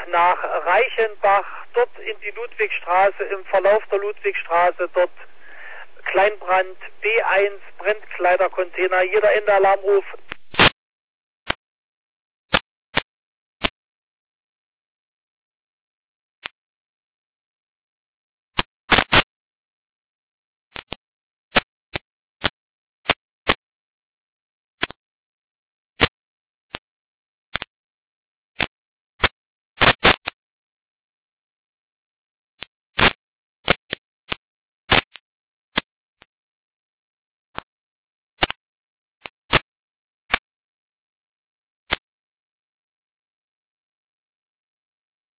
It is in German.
nach Reichenbach, dort in die Ludwigstraße, im Verlauf der Ludwigstraße, dort Kleinbrand, B1, Brennkleidercontainer, jeder Endalarmruf